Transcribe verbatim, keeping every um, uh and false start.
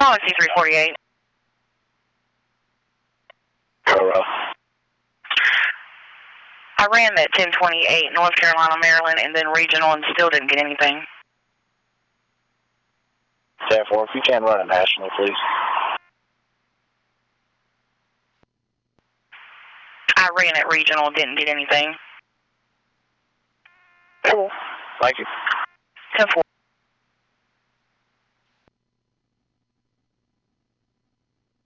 Policy three forty-eight. Hello. I ran that ten twenty-eight North Carolina, Maryland, and then regional and still didn't get anything. ten four, if you can run it national, please. I ran it regional, didn't get anything. Cool. Thank you. ten four.